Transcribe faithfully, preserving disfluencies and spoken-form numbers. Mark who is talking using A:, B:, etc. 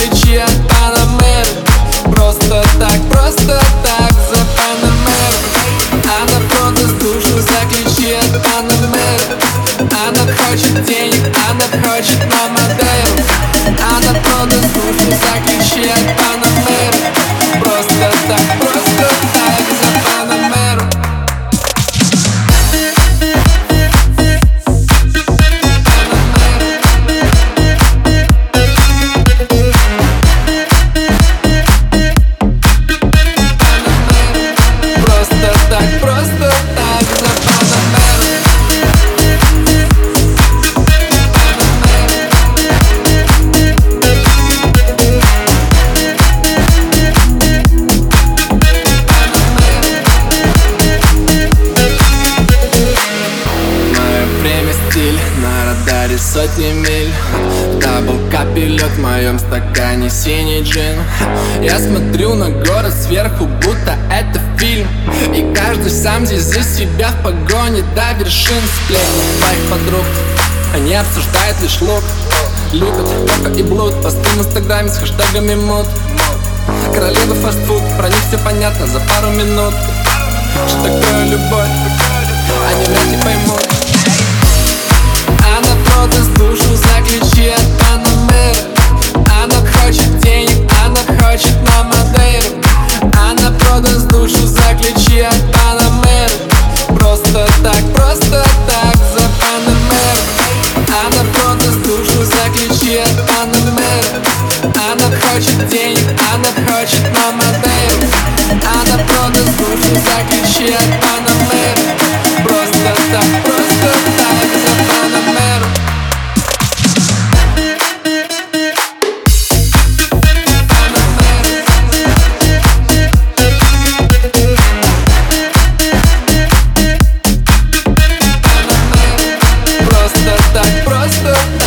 A: ключи от Панамеры. Просто так, просто так за Панамеру. Она продаст душу за ключи от Панамеры. Она хочет денег, она хочет на Мадейру. Она продаст душу за ключи от Панамеры. Просто так, просто так за Панамеру. Просто так, просто так за Панамеру. Мое время стиль, на радаре сотни миль. Дабл капелек в моем стакане синий джин. Я смотрю на город сверху, будто это фильм. И каждый сам здесь за себя в погоне до вершин. Сплетни твоих подруг, они обсуждают лишь лук. Любят кока и блуд, посты в инстаграме с хэштегами мод. Королева фастфуд, про них все понятно за пару минут. Что такое любовь, они вряд ли поймут. Она продаст душу за ключи от Панамеры. Она хочет денег, она хочет на Мадейру. Она продаст душу за ключи от Панамеры. Просто так, просто так за Панамеру. Она продаст душу за ключи от Панамеры. Она хочет денег, она хочет на Мадейру. Она продаст душу за ключи от Панамеры. Просто так, просто так за Панамеру. Просто так, просто